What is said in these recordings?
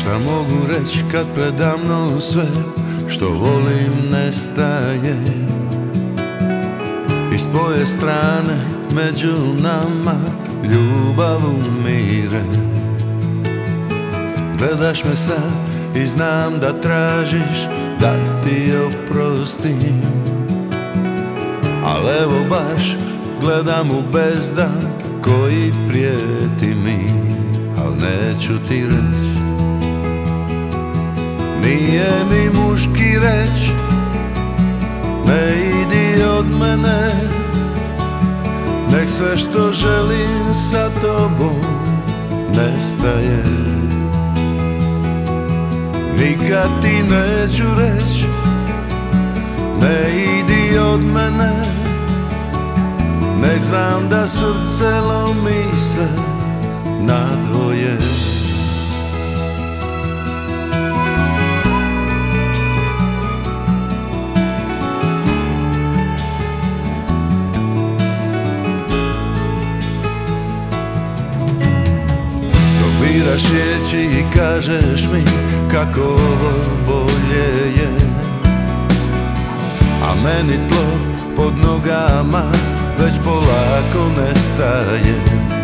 Šta mogu reći kad predamnom sve što volim nestaje? I s tvoje strane među nama ljubav umire. Gledaš me sad i znam da tražiš da ti oprostim, al evo baš gledam u bezdan koji prijeti mi, al neću ti reć. Nije mi muški reć, ne idi od mene, nek sve što želim sa tobom nestaje. Nikad ti neću reć, ne idi od mene, nek znam da srce lomi se na dvoje. Biraš riječi i kažeš mi kako ovo bolje je, a meni tlo pod nogama već polako nestaje.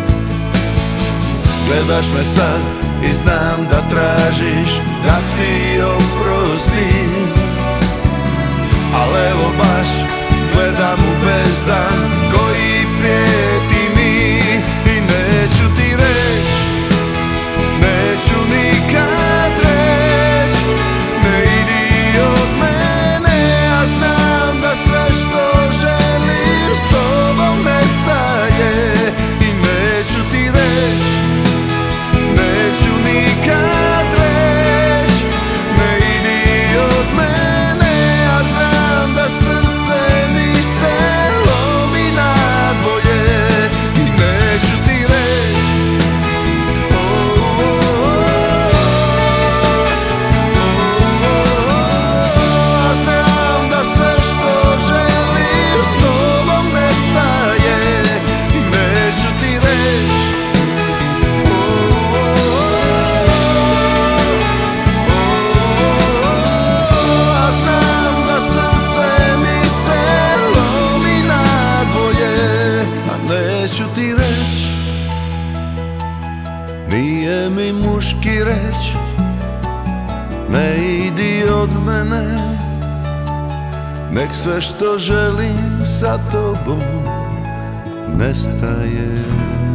Gledaš me sad i znam da tražiš da ti oprostim, al evo baš gledam u bezdan koji prijeti mi i neću ti reć, neću nikad reć, ne idi od mene, a znam da sve što želim s tobom nestaje. I neću ti reć, neću nikad reć, ne idi od mene, a znam da srce mi se lomi na dvoje. I neću ti reć, nije mi muški reć, ne idi od mene, nek sve što želim sa tobom nestaje.